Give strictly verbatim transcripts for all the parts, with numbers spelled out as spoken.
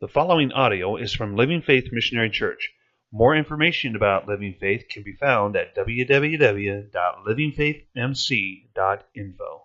The following audio is from Living Faith Missionary Church. More information about Living Faith can be found at w w w dot living faith m c dot info.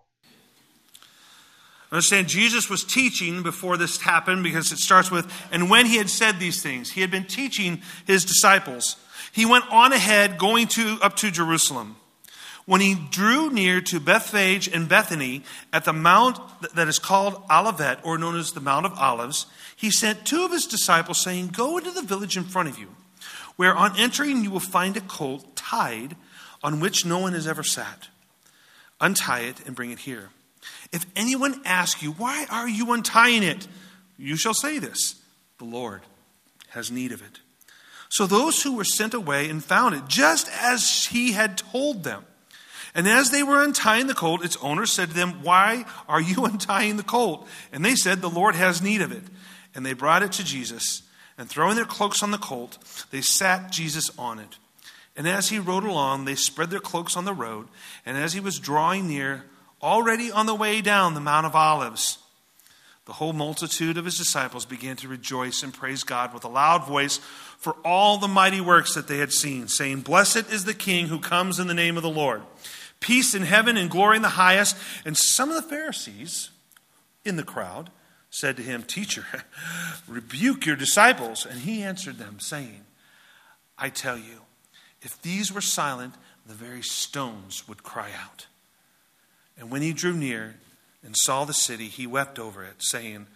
Understand, Jesus was teaching before this happened, because it starts with, and when he had said these things, he had been teaching his disciples. He went on ahead, going to up to Jerusalem. When he drew near to Bethphage and Bethany at the mount that is called Olivet, or known as the Mount of Olives, he sent two of his disciples, saying, "Go into the village in front of you, where on entering you will find a colt tied, on which no one has ever sat. Untie it and bring it here. If anyone asks you, 'Why are you untying it?' you shall say this: 'The Lord has need of it.'" So those who were sent away and found it, just as he had told them. And as they were untying the colt, its owner said to them, "Why are you untying the colt?" And they said, "The Lord has need of it." And they brought it to Jesus, and throwing their cloaks on the colt, they sat Jesus on it. And as he rode along, they spread their cloaks on the road. And as he was drawing near, already on the way down the Mount of Olives, the whole multitude of his disciples began to rejoice and praise God with a loud voice for all the mighty works that they had seen, saying, "Blessed is the King who comes in the name of the Lord. Peace in heaven and glory in the highest." And some of the Pharisees in the crowd said to him, "Teacher, rebuke your disciples." And he answered them, saying, "I tell you, if these were silent, the very stones would cry out." And when he drew near and saw the city, he wept over it, saying,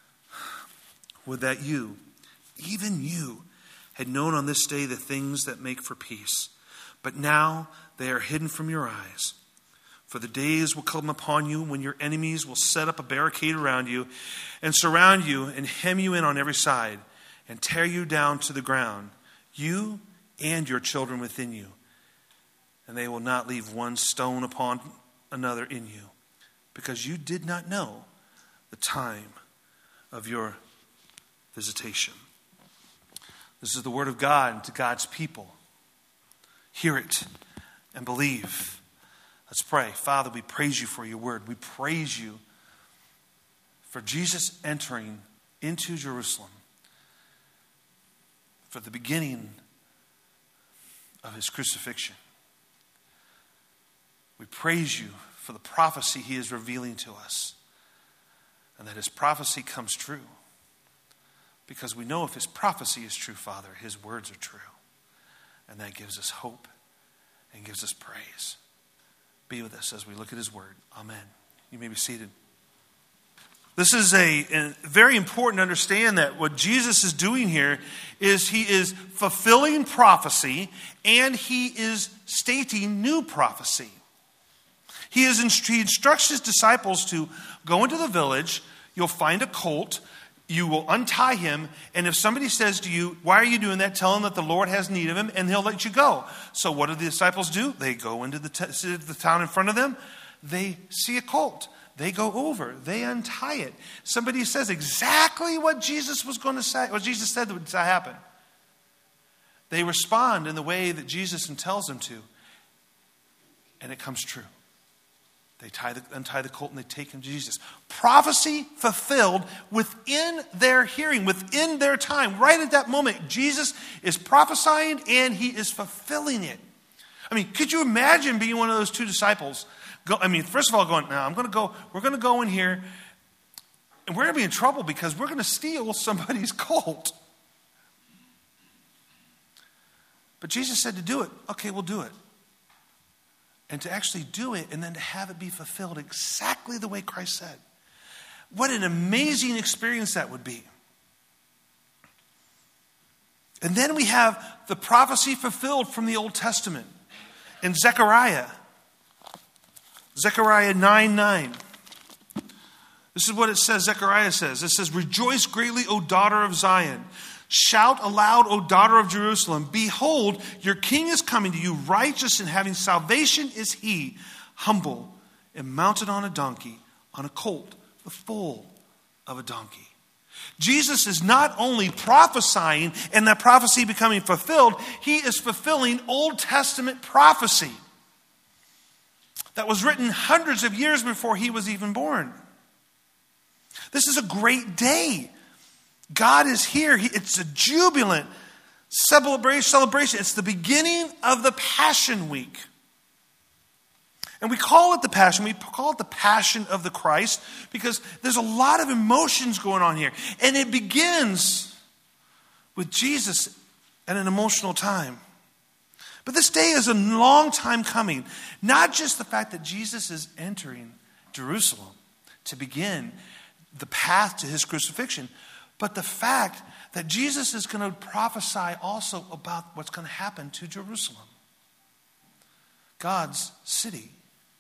"Would that you, even you, had known on this day the things that make for peace. But now they are hidden from your eyes. For the days will come upon you when your enemies will set up a barricade around you and surround you and hem you in on every side and tear you down to the ground, you and your children within you. And they will not leave one stone upon another in you, because you did not know the time of your visitation." This is the word of God to God's people. Hear it and believe. Let's pray. Father, we praise you for your word. We praise you for Jesus entering into Jerusalem, for the beginning of his crucifixion. We praise you for the prophecy he is revealing to us, and that his prophecy comes true. Because we know if his prophecy is true, Father, his words are true. And that gives us hope and gives us praise. Be with us as we look at his word. Amen. You may be seated. This is a, a very important to understand that what Jesus is doing here is he is fulfilling prophecy, and he is stating new prophecy. He, is, he instructs his disciples to go into the village. You'll find a colt. You will untie him, and if somebody says to you, "Why are you doing that?" tell him that the Lord has need of him, and he'll let you go. So what do the disciples do? They go into the, t- the town in front of them. They see a colt. They go over. They untie it. Somebody says exactly what Jesus was going to say, what Jesus said would happen. They respond in the way that Jesus tells them to, and it comes true. They tie the, untie the colt and they take him to Jesus. Prophecy fulfilled within their hearing, within their time. Right at that moment, Jesus is prophesying and he is fulfilling it. I mean, could you imagine being one of those two disciples? Go, I mean, first of all, going, "Now I'm going to go, we're going to go in here and we're going to be in trouble because we're going to steal somebody's colt." But Jesus said to do it. Okay, we'll do it. And to actually do it and then to have it be fulfilled exactly the way Christ said. What an amazing experience that would be. And then we have the prophecy fulfilled from the Old Testament in Zechariah. Zechariah nine nine. This is what it says, Zechariah says. It says, "Rejoice greatly, O daughter of Zion. Shout aloud, O daughter of Jerusalem. Behold, your king is coming to you. Righteous and having salvation is he, humble and mounted on a donkey, on a colt, the foal of a donkey." Jesus is not only prophesying and that prophecy becoming fulfilled, he is fulfilling Old Testament prophecy that was written hundreds of years before he was even born. This is a great day God is here. He, it's a jubilant celebration, celebration. It's the beginning of the Passion Week. And we call it the Passion. We call it the Passion of the Christ because there's a lot of emotions going on here. And it begins with Jesus at an emotional time. But this day is a long time coming. Not just the fact that Jesus is entering Jerusalem to begin the path to his crucifixion, but the fact that Jesus is going to prophesy also about what's going to happen to Jerusalem, God's city.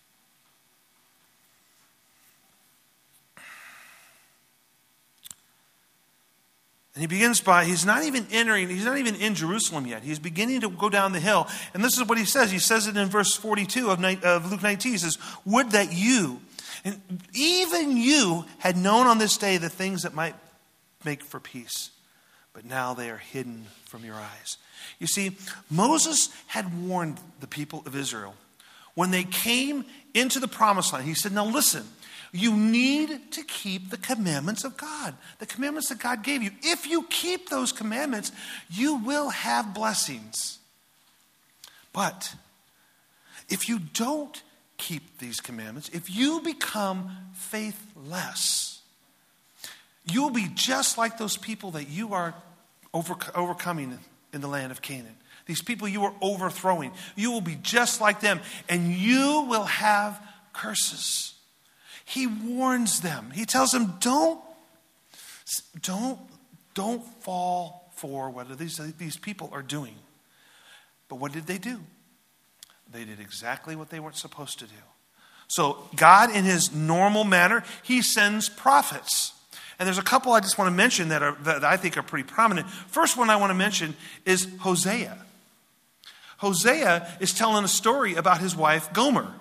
And he begins by, he's not even entering, he's not even in Jerusalem yet. He's beginning to go down the hill. And this is what he says. He says it in verse forty-two of, of Luke nineteen. He says, would that you, and even you, had known on this day the things that might make for peace. But now they are hidden from your eyes. You see, Moses had warned the people of Israel. When they came into the promised land, he said, now listen, you need to keep the commandments of God. The commandments that God gave you. If you keep those commandments, you will have blessings. But if you don't keep these commandments, if you become faithless, you'll be just like those people that you are over, overcoming in the land of Canaan. These people you are overthrowing. You will be just like them, and you will have curses. He warns them. He tells them, don't, don't, don't fall for what these, these people are doing. But what did they do? They did exactly what they weren't supposed to do. So God, in his normal manner, he sends prophets. And there's a couple I just want to mention that, are, that I think are pretty prominent. First one I want to mention is Hosea. Hosea is telling a story about his wife, Gomer.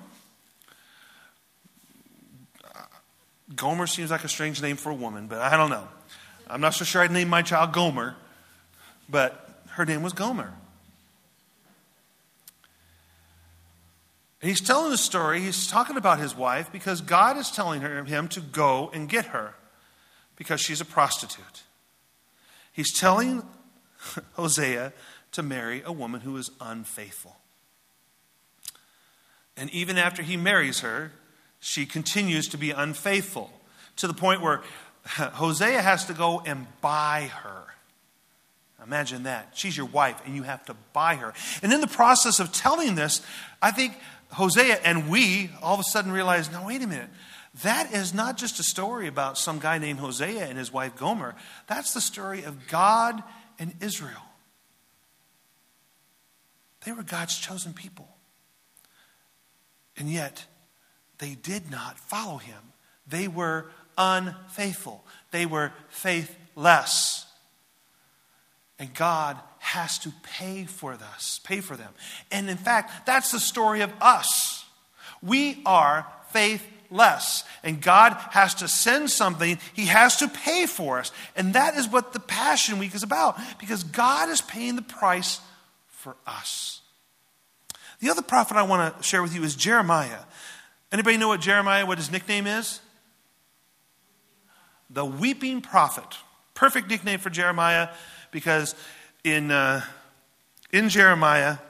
Gomer seems like a strange name for a woman, but I don't know. I'm not so sure I'd name my child Gomer, but her name was Gomer. And he's telling the story, he's talking about his wife because God is telling her, him to go and get her because she's a prostitute. He's telling Hosea to marry a woman who is unfaithful. And even after he marries her, she continues to be unfaithful to the point where Hosea has to go and buy her. Imagine that. She's your wife and you have to buy her. And in the process of telling this, I think Hosea and we all of a sudden realize, now wait a minute. That is not just a story about some guy named Hosea and his wife Gomer. That's the story of God and Israel. They were God's chosen people. And yet, they did not follow him. They were unfaithful. They were faithless. And God has to pay for this, pay for them. And in fact, that's the story of us. We are faithless. And God has to send something. He has to pay for us. And that is what the Passion Week is about. Because God is paying the price for us. The other prophet I want to share with you is Jeremiah. Anybody know what Jeremiah, what his nickname is? The Weeping Prophet. Perfect nickname for Jeremiah because in, uh, in Jeremiah,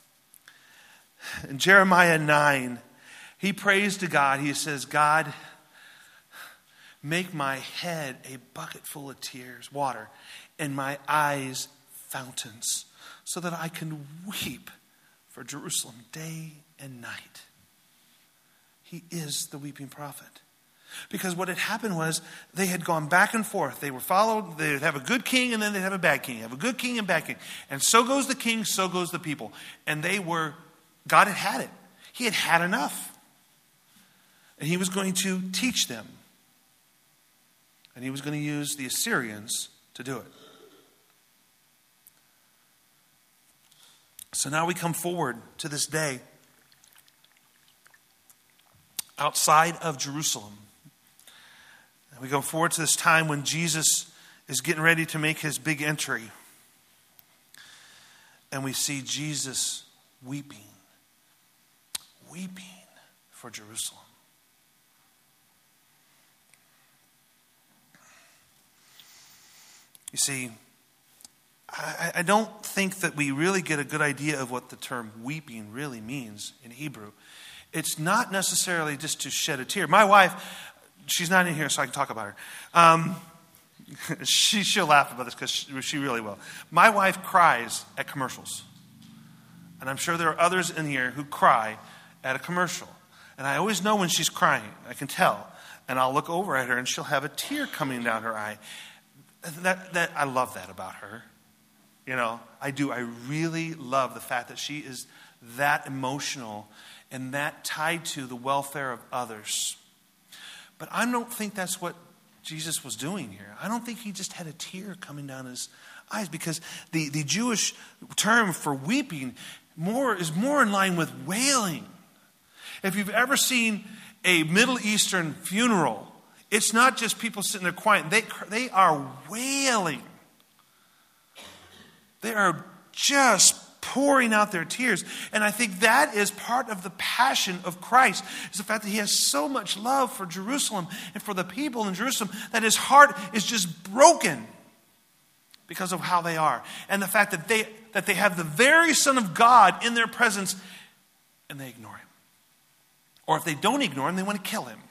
in Jeremiah nine, he prays to God. He says, God, make my head a bucket full of tears, water, and my eyes fountains, so that I can weep for Jerusalem day and night. He is the weeping prophet. Because what had happened was they had gone back and forth. They were followed. They would have a good king and then they'd have a bad king. Have a good king and bad king. And so goes the king, so goes the people. And they were, God had had it. He had had enough. And he was going to teach them. And he was going to use the Assyrians to do it. So now we come forward to this day outside of Jerusalem. And we go forward to this time when Jesus is getting ready to make his big entry. And we see Jesus weeping, weeping for Jerusalem. You see, I, I don't think that we really get a good idea of what the term weeping really means in Hebrew. It's not necessarily just to shed a tear. My wife, she's not in here so I can talk about her. Um, she, she'll laugh about this because she, she really will. My wife cries at commercials. And I'm sure there are others in here who cry at a commercial. And I always know when she's crying. I can tell. And I'll look over at her and she'll have a tear coming down her eye. That, that, I love that about her. You know, I do. I really love the fact that she is that emotional and that tied to the welfare of others. But I don't think that's what Jesus was doing here. I don't think he just had a tear coming down his eyes, because the, the Jewish term for weeping more is more in line with wailing. If you've ever seen a Middle Eastern funeral, it's not just people sitting there quiet. They, they are wailing. They are just pouring out their tears. And I think that is part of the passion of Christ, is the fact that he has so much love for Jerusalem and for the people in Jerusalem that his heart is just broken because of how they are. And the fact that they, that they have the very Son of God in their presence and they ignore him. Or if they don't ignore him, they want to kill him.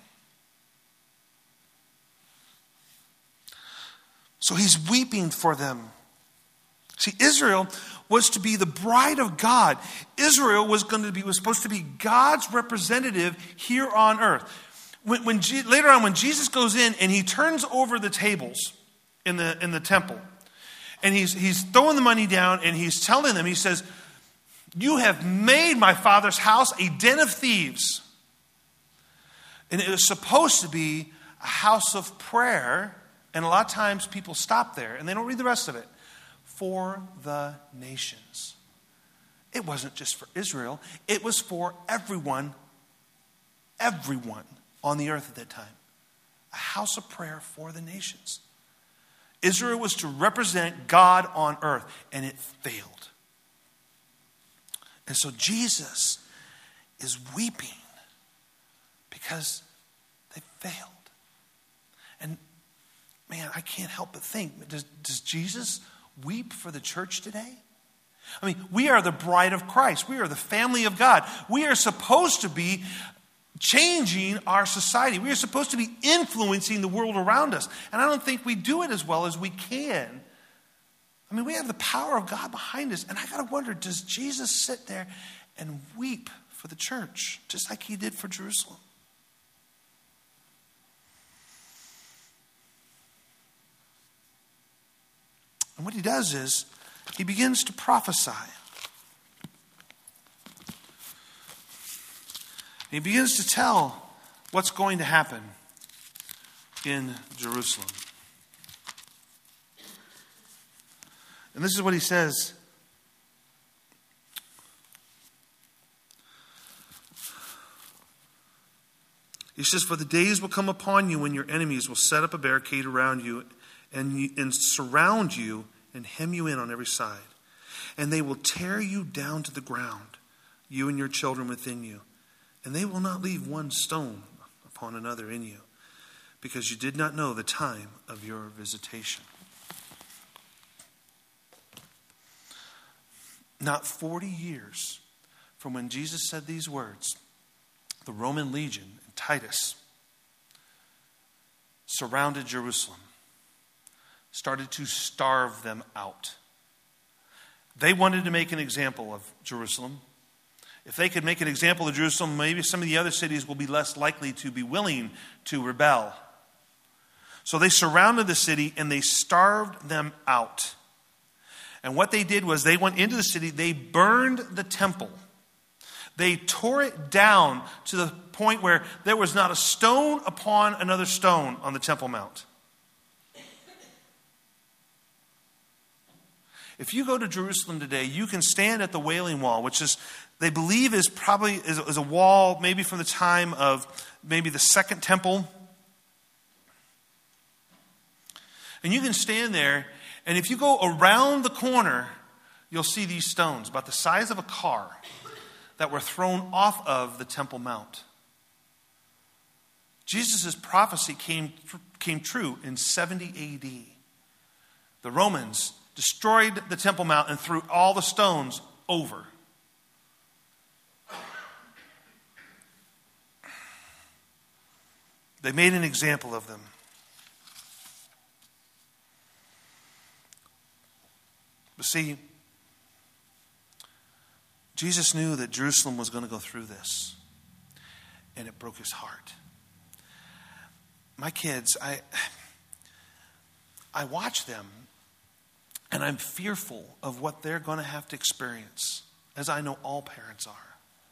So he's weeping for them. See, Israel was to be the bride of God. Israel was going to be was supposed to be God's representative here on earth. When, when G, later on, when Jesus goes in and he turns over the tables in the in the temple, and he's he's throwing the money down and he's telling them, he says, "You have made my Father's house a den of thieves." And it was supposed to be a house of prayer, and a lot of times people stop there and they don't read the rest of it. For the nations. It wasn't just for Israel. It was for everyone, everyone on the earth at that time. A house of prayer for the nations. Israel was to represent God on earth, and it failed. And so Jesus is weeping because they failed. And man, I can't help but think, does, does Jesus weep for the church today? I mean, we are the bride of Christ. We are the family of God. We are supposed to be changing our society. We are supposed to be influencing the world around us. And I don't think we do it as well as we can. I mean, we have the power of God behind us. And I got to wonder, does Jesus sit there and weep for the church, just like he did for Jerusalem? And what he does is he begins to prophesy. He begins to tell what's going to happen in Jerusalem. And this is what he says. He says, "For the days will come upon you when your enemies will set up a barricade around you and, and surround you and hem you in on every side. And they will tear you down to the ground, you and your children within you. And they will not leave one stone upon another in you, because you did not know the time of your visitation." Not forty years from when Jesus said these words, the Roman legion and Titus surrounded Jerusalem, started to starve them out. They wanted to make an example of Jerusalem. If they could make an example of Jerusalem, maybe some of the other cities will be less likely to be willing to rebel. So they surrounded the city and they starved them out. And what they did was they went into the city, they burned the temple. They tore it down to the point where there was not a stone upon another stone on the Temple Mount. If you go to Jerusalem today, you can stand at the Wailing Wall, which is, they believe is probably is, is a wall maybe from the time of maybe the Second Temple. And you can stand there, and if you go around the corner, you'll see these stones about the size of a car that were thrown off of the Temple Mount. Jesus' prophecy came, came true in seventy A D. the Romans destroyed the Temple Mount and threw all the stones over. They made an example of them. But see, Jesus knew that Jerusalem was going to go through this, and it broke his heart. My kids, I, I watch them, and I'm fearful of what they're going to have to experience, as I know all parents are.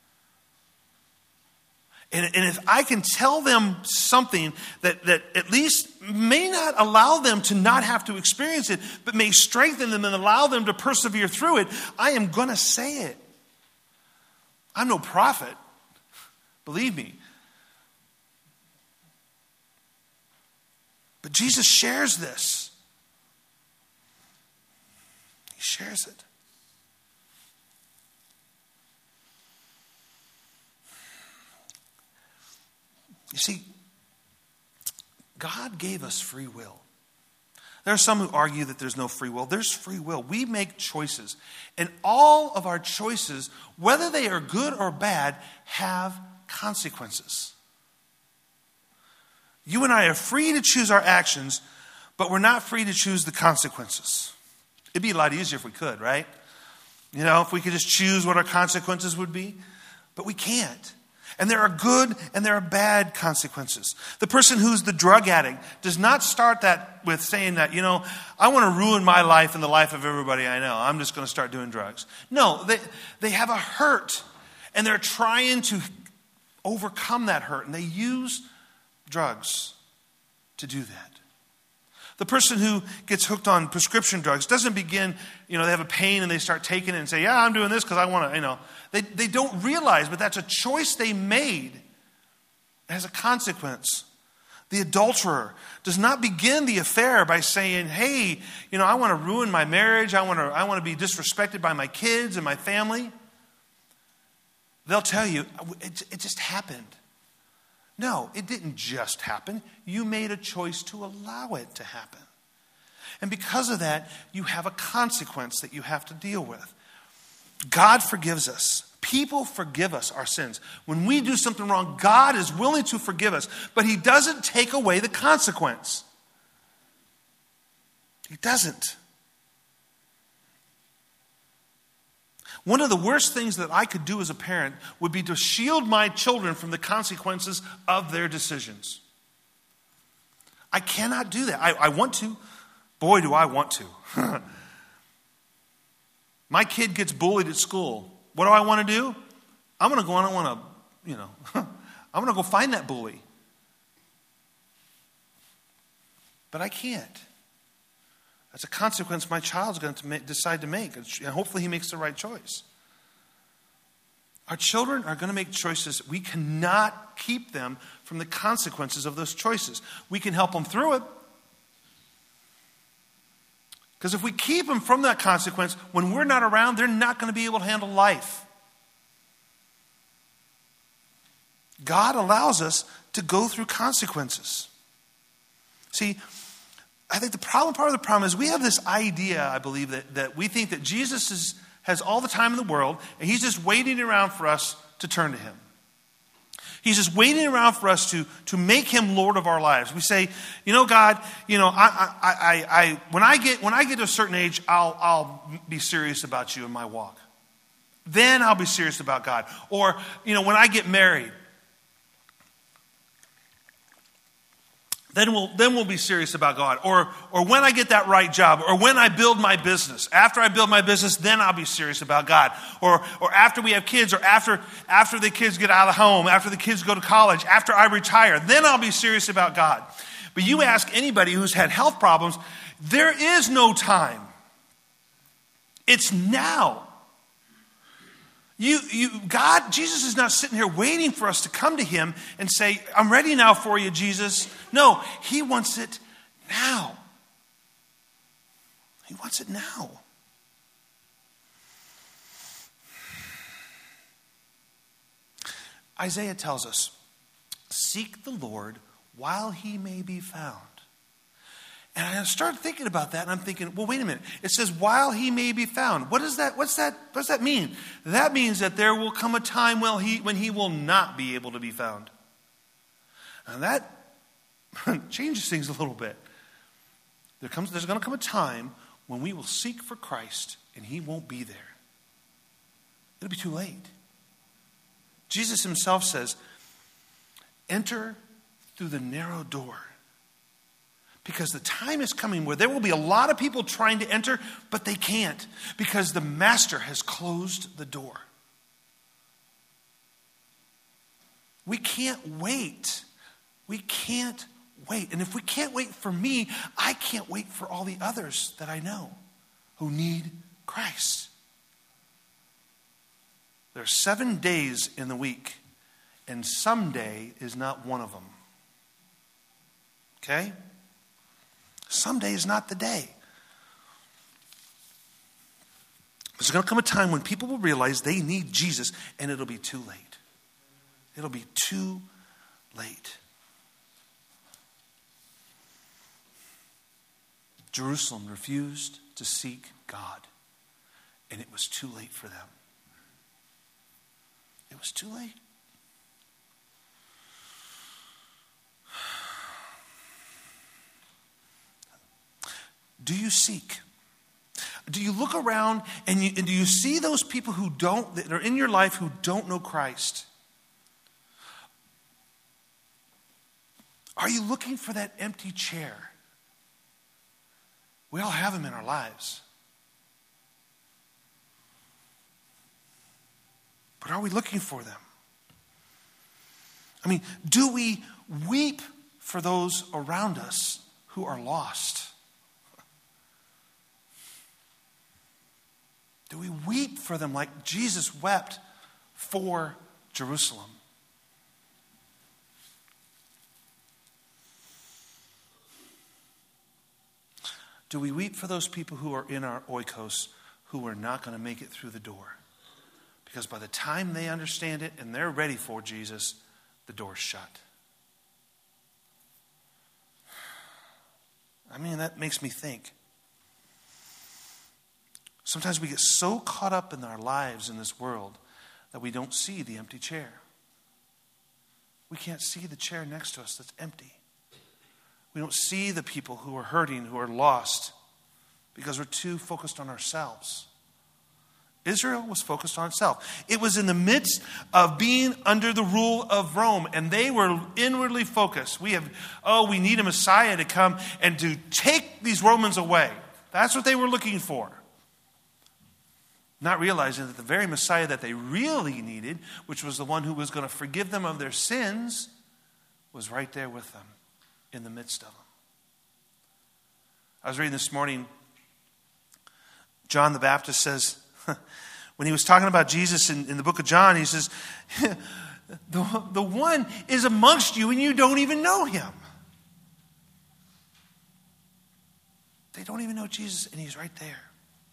And, and if I can tell them something that, that at least may not allow them to not have to experience it, but may strengthen them and allow them to persevere through it, I am going to say it. I'm no prophet, believe me. But Jesus shares this. He shares it. You see, God gave us free will. There are some who argue that there's no free will. There's free will. We make choices. And all of our choices, whether they are good or bad, have consequences. You and I are free to choose our actions, but we're not free to choose the consequences. It'd be a lot easier if we could, right? You know, if we could just choose what our consequences would be. But we can't. And there are good and there are bad consequences. The person who's the drug addict does not start that with saying that, you know, I want to ruin my life and the life of everybody I know. I'm just going to start doing drugs. No, they, they have a hurt and they're trying to overcome that hurt. And they use drugs to do that. The person who gets hooked on prescription drugs doesn't begin, you know, they have a pain and they start taking it and say, yeah, I'm doing this because I want to, you know. They, they don't realize, but that's a choice they made. It has a consequence. The adulterer does not begin the affair by saying, hey, you know, I want to ruin my marriage. I want to, I want to be disrespected by my kids and my family. They'll tell you, it, it just happened. No, it didn't just happen. You made a choice to allow it to happen. And because of that, you have a consequence that you have to deal with. God forgives us. People forgive us our sins. When we do something wrong, God is willing to forgive us, but he doesn't take away the consequence. He doesn't. One of the worst things that I could do as a parent would be to shield my children from the consequences of their decisions. I cannot do that. I, I want to. Boy, do I want to. My kid gets bullied at school. What do I want to do? I'm going to go on and want to, you know, I'm going to go find that bully. But I can't. That's a consequence my child's going to make, decide to make. And hopefully he makes the right choice. Our children are going to make choices. We cannot keep them from the consequences of those choices. We can help them through it. Because if we keep them from that consequence, when we're not around, they're not going to be able to handle life. God allows us to go through consequences. See, I think the problem, part of the problem is we have this idea, I believe, that, that we think that Jesus is, has all the time in the world, and he's just waiting around for us to turn to him. He's just waiting around for us to, to make him Lord of our lives. We say, you know, God, you know, I, I, I, I when I get when I get to a certain age, I'll, I'll be serious about you in my walk. Then I'll be serious about God. Or, you know, when I get married, Then we'll, then we'll be serious about God. Or, or when I get that right job. Or when I build my business. After I build my business, then I'll be serious about God. Or, or after we have kids. Or after, after the kids get out of the home. After the kids go to college. After I retire. Then I'll be serious about God. But you ask anybody who's had health problems, there is no time. It's now. You, you, God, Jesus is not sitting here waiting for us to come to him and say, I'm ready now for you, Jesus. No, he wants it now. He wants it now. Isaiah tells us, seek the Lord while he may be found. And I started thinking about that, and I'm thinking, well, wait a minute. It says, while he may be found. What is that? What's that? What does that mean? That means that there will come a time when he, when he will not be able to be found. And that changes things a little bit. There comes, there's going to come a time when we will seek for Christ, and he won't be there. It'll be too late. Jesus himself says, enter through the narrow door. Because the time is coming where there will be a lot of people trying to enter, but they can't. Because the master has closed the door. We can't wait. We can't wait. And if we can't wait for me, I can't wait for all the others that I know who need Christ. There are seven days in the week, and someday is not one of them. Okay? Someday is not the day. There's going to come a time when people will realize they need Jesus, and it'll be too late. It'll be too late. Jerusalem refused to seek God, and it was too late for them. It was too late. Do you seek? Do you look around and, you, and do you see those people who don't, that are in your life who don't know Christ? Are you looking for that empty chair? We all have them in our lives. But are we looking for them? I mean, do we weep for those around us who are lost? Do we weep for them like Jesus wept for Jerusalem? Do we weep for those people who are in our oikos who are not going to make it through the door? Because by the time they understand it and they're ready for Jesus, the door's shut. I mean, that makes me think. Sometimes we get so caught up in our lives in this world that we don't see the empty chair. We can't see the chair next to us that's empty. We don't see the people who are hurting, who are lost, because we're too focused on ourselves. Israel was focused on itself. It was in the midst of being under the rule of Rome, and they were inwardly focused. We have, oh, we need a Messiah to come and to take these Romans away. That's what they were looking for. Not realizing that the very Messiah that they really needed, which was the one who was going to forgive them of their sins, was right there with them, in the midst of them. I was reading this morning, John the Baptist says, when he was talking about Jesus in, in the book of John, he says, the, the one is amongst you and you don't even know him. They don't even know Jesus and he's right there.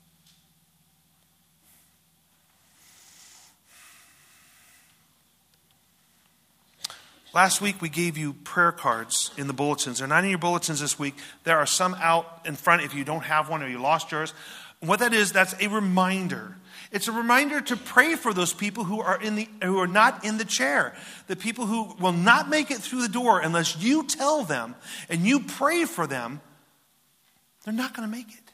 Last week we gave you prayer cards in the bulletins. They're not in your bulletins this week. There are some out in front if you don't have one or you lost yours. What that is, that's a reminder. It's a reminder to pray for those people who are in the who are not in the chair. The people who will not make it through the door unless you tell them and you pray for them, they're not going to make it.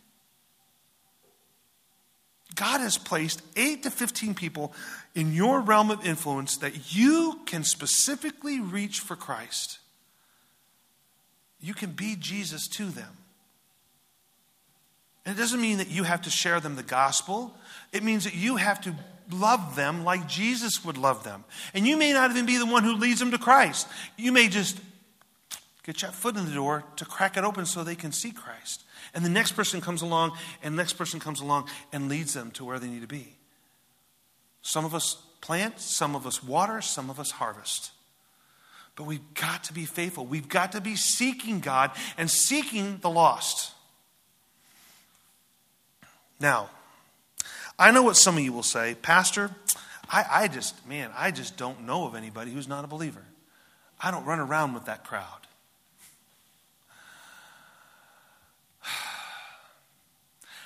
God has placed eight to fifteen people in your realm of influence that you can specifically reach for Christ. You can be Jesus to them. And it doesn't mean that you have to share them the gospel. It means that you have to love them like Jesus would love them. And you may not even be the one who leads them to Christ. You may just get your foot in the door to crack it open so they can see Christ. And the next person comes along, and the next person comes along and leads them to where they need to be. Some of us plant, some of us water, some of us harvest. But we've got to be faithful. We've got to be seeking God and seeking the lost. Now, I know what some of you will say, Pastor, I, I just, man, I just don't know of anybody who's not a believer. I don't run around with that crowd.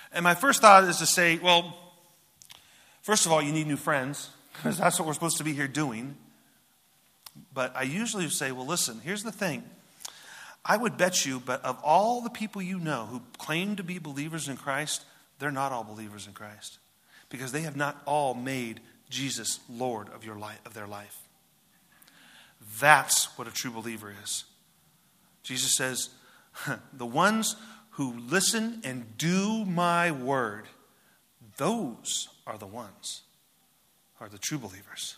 And my first thought is to say, well, first of all, you need new friends, because that's what we're supposed to be here doing. But I usually say, well, listen, here's the thing. I would bet you, but of all the people you know who claim to be believers in Christ, they're not all believers in Christ, because they have not all made Jesus Lord of your life, of their life. That's what a true believer is. Jesus says, the ones who listen and do my word, those are the ones who are the true believers.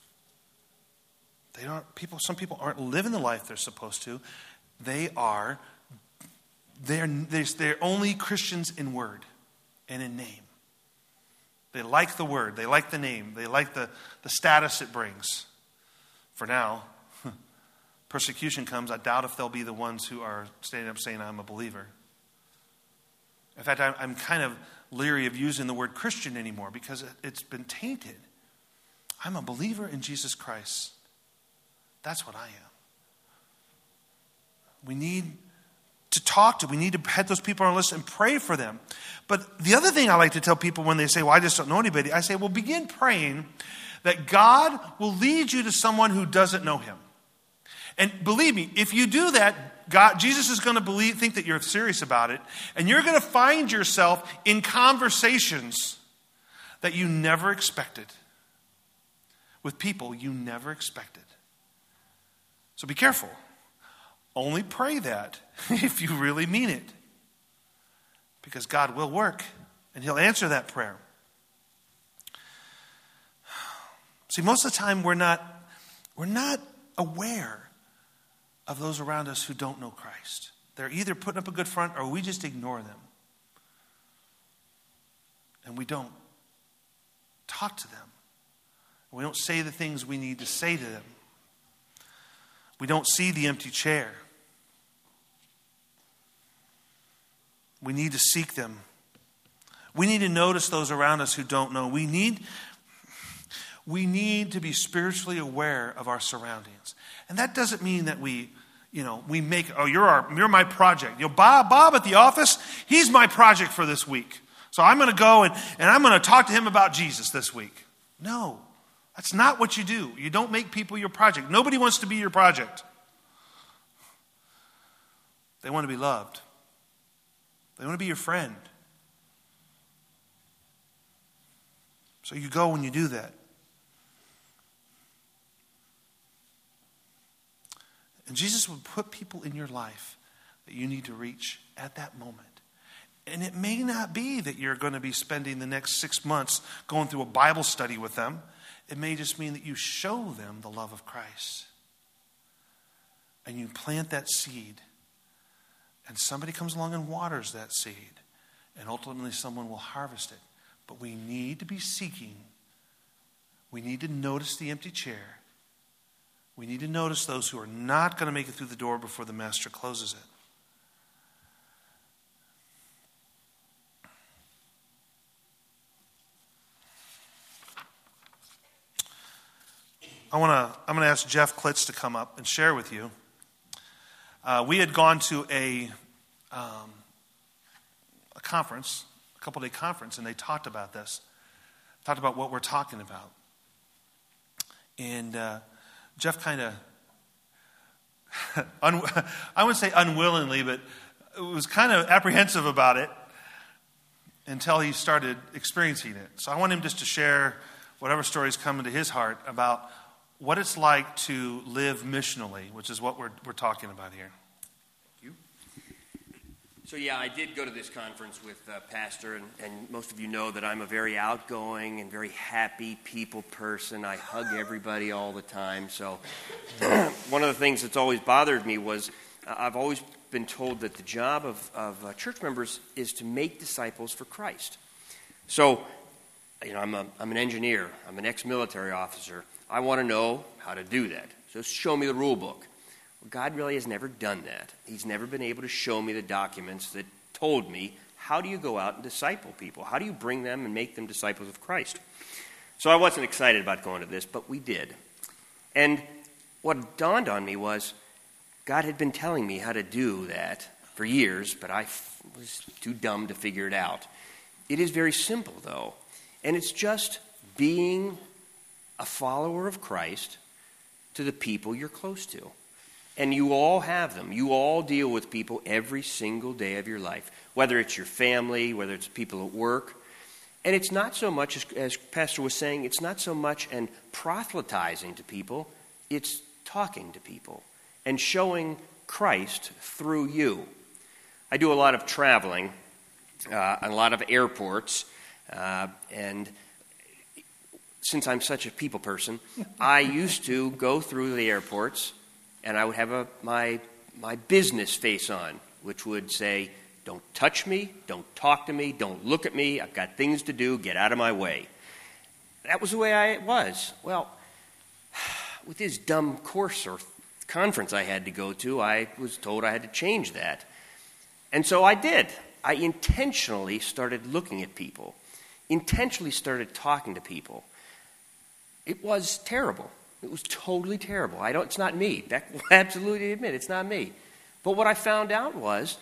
They aren't people. Some people aren't living the life they're supposed to. They are. They're they're only Christians in word and in name. They like the word. They like the name. They like the, the status it brings. For now, persecution comes. I doubt if they'll be the ones who are standing up saying, I'm a believer. In fact, I'm, I'm kind of leery of using the word Christian anymore because it, it's been tainted. I'm a believer in Jesus Christ. That's what I am. We need to talk to. We need to head those people on our list and pray for them. But the other thing I like to tell people when they say, well, I just don't know anybody, I say, well, begin praying that God will lead you to someone who doesn't know him. And believe me, if you do that, God, Jesus is going to believe, think that you're serious about it, and you're going to find yourself in conversations that you never expected, with people you never expected. So be careful. Only pray that if you really mean it, because God will work and he'll answer that prayer. See, most of the time we're not, we're not aware of those around us who don't know Christ. They're either putting up a good front or we just ignore them. And we don't talk to them. We don't say the things we need to say to them. We don't see the empty chair. We need to seek them. We need to notice those around us who don't know. We need, we need to be spiritually aware of our surroundings. And that doesn't mean that we, you know, we make, oh, you're our, you're my project. You know, Bob, Bob at the office, he's my project for this week. So I'm going to go and, and I'm going to talk to him about Jesus this week. No, that's not what you do. You don't make people your project. Nobody wants to be your project. They want to be loved. They want to be your friend. So you go and you do that. And Jesus would put people in your life that you need to reach at that moment. And it may not be that you're going to be spending the next six months going through a Bible study with them. It may just mean that you show them the love of Christ. And you plant that seed. And somebody comes along and waters that seed. And ultimately someone will harvest it. But we need to be seeking. We need to notice the empty chair. We need to notice those who are not going to make it through the door before the master closes it. I want to. I'm going to ask Jeff Klitz to come up and share with you. Uh, we had gone to a um, a conference, a couple day conference, and they talked about this. Talked about what we're talking about, and uh, Jeff kind of, un- I wouldn't say unwillingly, but was kind of apprehensive about it until he started experiencing it. So I want him just to share whatever stories come into his heart about what it's like to live missionally, which is what we're we're talking about here. Thank you. So yeah, I did go to this conference with uh, Pastor, and, and most of you know that I'm a very outgoing and very happy people person. I hug everybody all the time. So one of the things that's always bothered me was uh, I've always been told that the job of, of uh, church members is to make disciples for Christ. So, you know, I'm a, I'm an engineer. I'm an ex-military officer. I want to know how to do that. So show me the rule book. Well, God really has never done that. He's never been able to show me the documents that told me, how do you go out and disciple people? How do you bring them and make them disciples of Christ? So I wasn't excited about going to this, but we did. And what dawned on me was God had been telling me how to do that for years, but I was too dumb to figure it out. It is very simple, though, and it's just being a follower of Christ to the people you're close to. And you all have them. You all deal with people every single day of your life, whether it's your family, whether it's people at work. And it's not so much, as, as Pastor was saying, it's not so much an proselytizing to people, it's talking to people and showing Christ through you. I do a lot of traveling, uh, a lot of airports, uh, and since I'm such a people person, I used to go through the airports and I would have a, my, my business face on, which would say, don't touch me, don't talk to me, don't look at me, I've got things to do, get out of my way. That was the way I was. Well, with this dumb course or conference I had to go to, I was told I had to change that. And so I did. I intentionally started looking at people, intentionally started talking to people. It was terrible. It was totally terrible. I don't. It's not me. Beck will absolutely admit it's not me. But what I found out was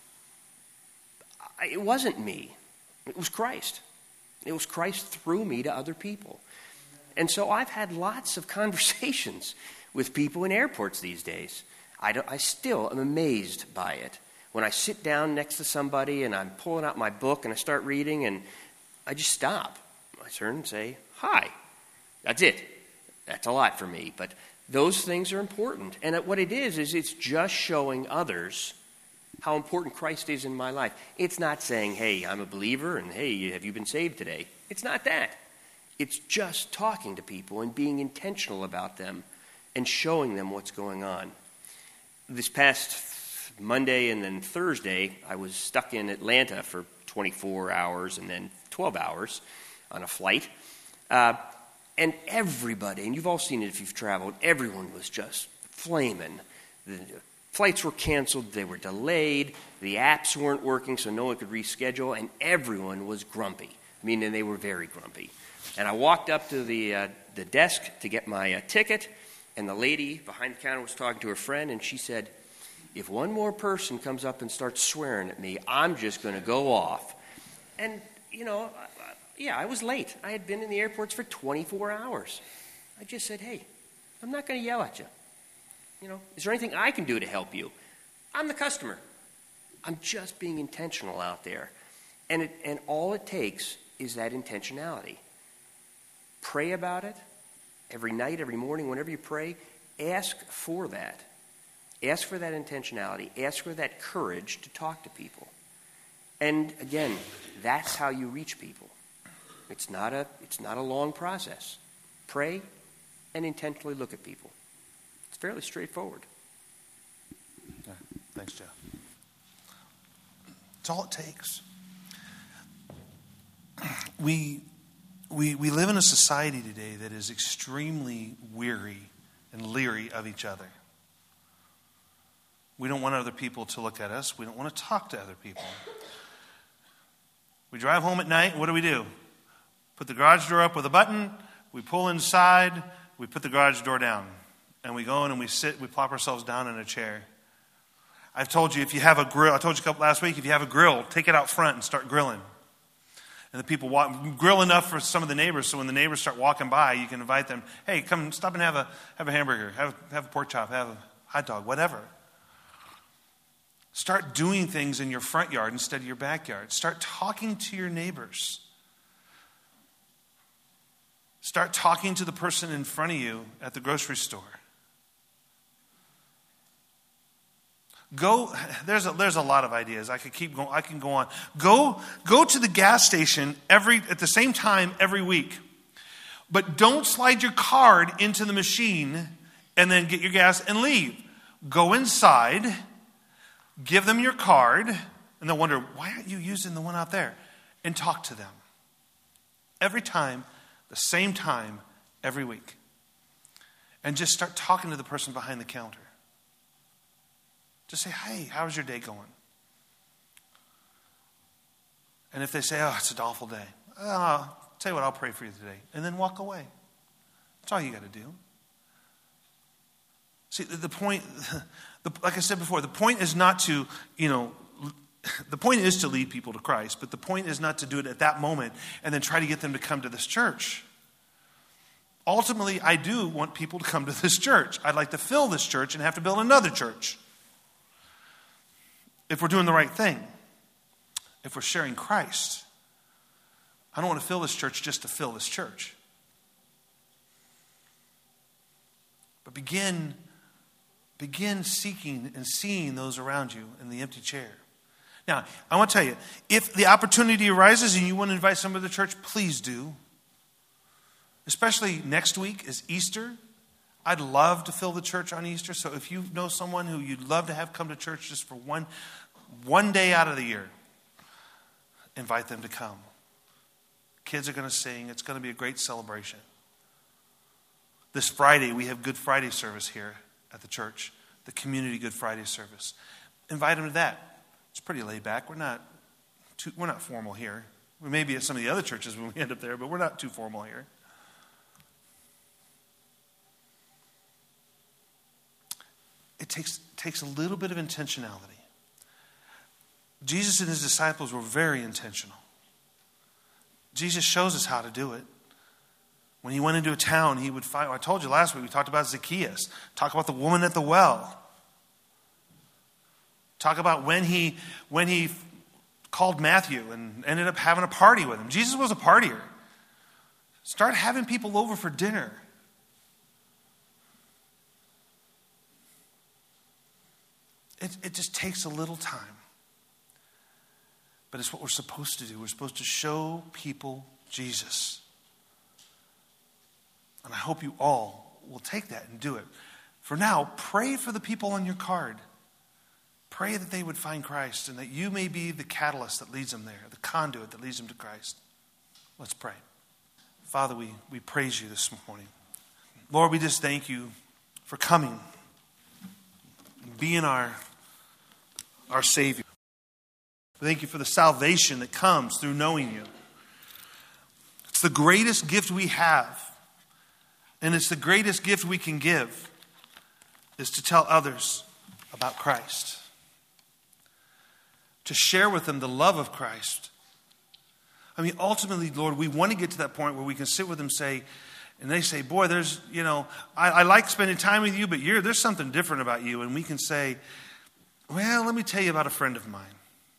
I, it wasn't me. It was Christ. It was Christ through me to other people. And so I've had lots of conversations with people in airports these days. I, don't, I still am amazed by it. When I sit down next to somebody and I'm pulling out my book and I start reading and I just stop. I turn and say, hi. That's it. That's a lot for me, but those things are important. And what it is, is it's just showing others how important Christ is in my life. It's not saying, hey, I'm a believer, and hey, have you been saved today? It's not that. It's just talking to people and being intentional about them and showing them what's going on. This past Monday and then Thursday, I was stuck in Atlanta for twenty-four hours and then twelve hours on a flight. Uh, And everybody, and you've all seen it if you've traveled, everyone was just flaming. The flights were canceled, they were delayed, the apps weren't working so no one could reschedule, and everyone was grumpy. I mean, and they were very grumpy. And I walked up to the uh, the desk to get my uh, ticket, and the lady behind the counter was talking to her friend, and she said, if one more person comes up and starts swearing at me, I'm just going to go off. And, you know, yeah, I was late. I had been in the airports for twenty-four hours. I just said, hey, I'm not going to yell at you. You know, is there anything I can do to help you? I'm the customer. I'm just being intentional out there. And it, and all it takes is that intentionality. Pray about it every night, every morning, whenever you pray. Ask for that. Ask for that intentionality. Ask for that courage to talk to people. And again, that's how you reach people. It's not a, it's not a long process. Pray and intentionally look at people. It's fairly straightforward. Yeah, thanks, Jeff. It's all it takes. We, we, we live in a society today that is extremely weary and leery of each other. We don't want other people to look at us. We don't want to talk to other people. We drive home at night, what do we do? Put the garage door up with a button, we pull inside, we put the garage door down. And we go in and we sit, we plop ourselves down in a chair. I've told you, if you have a grill, I told you a couple last week, if you have a grill, take it out front and start grilling. And the people walk, grill enough for some of the neighbors, so when the neighbors start walking by, you can invite them, hey, come stop and have a have a hamburger, have, have a pork chop, have a hot dog, whatever. Start doing things in your front yard instead of your backyard. Start talking to your neighbors. Start talking to the person in front of you at the grocery store. Go, there's a, there's a lot of ideas. I could keep going, I can go on. Go, go to the gas station every, at the same time every week. But don't slide your card into the machine and then get your gas and leave. Go inside, give them your card, and they'll wonder, why aren't you using the one out there? And talk to them. Every time, the same time, every week. And just start talking to the person behind the counter. Just say, hey, how's your day going? And if they say, oh, it's an awful day. Oh, I'll tell you what, I'll pray for you today. And then walk away. That's all you got to do. See, the, the point, the, like I said before, the point is not to, you know, the point is to lead people to Christ, but the point is not to do it at that moment and then try to get them to come to this church. Ultimately, I do want people to come to this church. I'd like to fill this church and have to build another church. If we're doing the right thing, if we're sharing Christ, I don't want to fill this church just to fill this church. But begin, begin seeking and seeing those around you in the empty chair. Now, I want to tell you, if the opportunity arises and you want to invite somebody to the church, please do. Especially next week is Easter. I'd love to fill the church on Easter. So if you know someone who you'd love to have come to church just for one, one day out of the year, invite them to come. Kids are going to sing. It's going to be a great celebration. This Friday, we have Good Friday service here at the church, the community Good Friday service. Invite them to that. It's pretty laid back. We're not too, we're not formal here. We may be at some of the other churches when we end up there, but we're not too formal here. It takes, takes a little bit of intentionality. Jesus and his disciples were very intentional. Jesus shows us how to do it. When he went into a town, he would find, I told you last week, we talked about Zacchaeus. Talk about the woman at the well. Talk about when he, when he called Matthew and ended up having a party with him. Jesus was a partier. Start having people over for dinner. It, it just takes a little time. But it's what we're supposed to do. We're supposed to show people Jesus. And I hope you all will take that and do it. For now, pray for the people on your card. Pray that they would find Christ and that you may be the catalyst that leads them there, the conduit that leads them to Christ. Let's pray. Father, we, we praise you this morning. Lord, we just thank you for coming, being our, our Savior. We thank you for the salvation that comes through knowing you. It's the greatest gift we have. And it's the greatest gift we can give is to tell others about Christ. To share with them the love of Christ. I mean, ultimately, Lord, we want to get to that point where we can sit with them and say, and they say, boy, there's, you know, I, I like spending time with you, but you're, there's something different about you. And we can say, well, let me tell you about a friend of mine.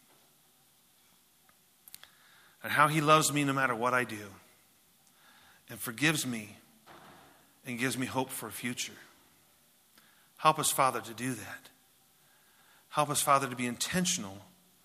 And how he loves me no matter what I do. And forgives me. And gives me hope for a future. Help us, Father, to do that. Help us, Father, to be intentional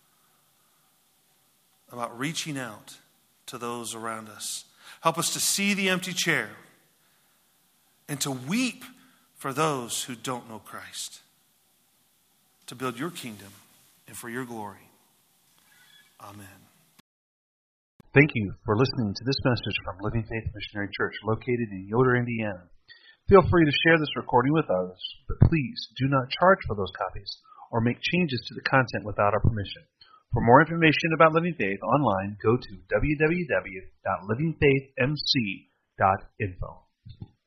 about reaching out to those around us. Help us to see the empty chair and to weep for those who don't know Christ. To build your kingdom and for your glory. Amen. Thank you for listening to this message from Living Faith Missionary Church located in Yoder, Indiana. Feel free to share this recording with others, but please do not charge for those copies or make changes to the content without our permission. For more information about Living Faith online, go to w w w dot living faith m c dot info.